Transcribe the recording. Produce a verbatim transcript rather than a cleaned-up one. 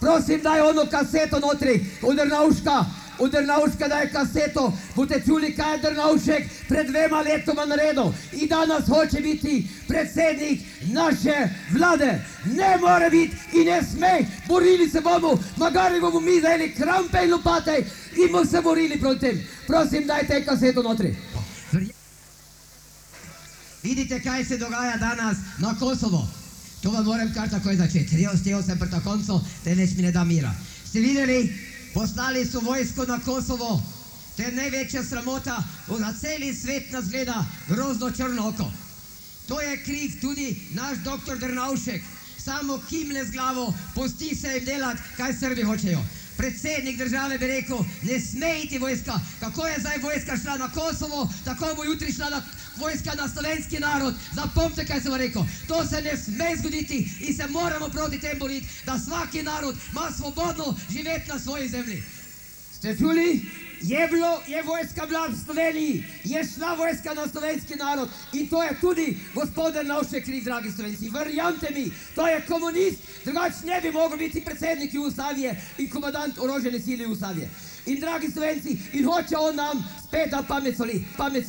Prosim, daj ono kaseto notri, u Drnovška, u Drnovška daj kaseto, boste čuli, kaj je Drnovšek pred dvema letoma naredil i danas hoće biti predsjednik naše vlade. Ne more biti i ne sme, borili se bomo, magari bomo mi zajeli krampe i lopate i bomo se borili proti tem. Prosim, dajte kaseto notri. Vidite, kaj se dogaja danas na Kosovo. To vam moram kar takoj začeti. Stijel sem prta koncu, te več mi ne da mira. Ste videli, poslali su vojsko na Kosovo. To je največja sramota, na celi svet nas gleda grozno črno oko. To je kriv tudi naš doktor Drnovšek. Samo kimle z glavo, pusti se jim delat, kaj Srbi hočejo. Predsednik države bi rekel, ne sme iti vojska. Kako je zdaj vojska šla na Kosovo, tako bo jutri šla na vojska na slovenski narod. Zapomnite, kaj sem vam rekel. To se ne sme zgoditi in se moramo proti tem boriti, da svaki narod ima svobodno živeti na svoji zemlji. Ste čuli? Je bilo, je vojska bila v Sloveniji, je šla vojska na slovenski narod in to je tudi gospod Drnovšek kriv, dragi Slovenci. Verjamte mi, to je komunist, drugač ne bi mogel biti predsednik Jugoslavije in komandant orožene sile Jugoslavije. In dragi Slovenci, in hoče on nam spet da pamet soli, pamet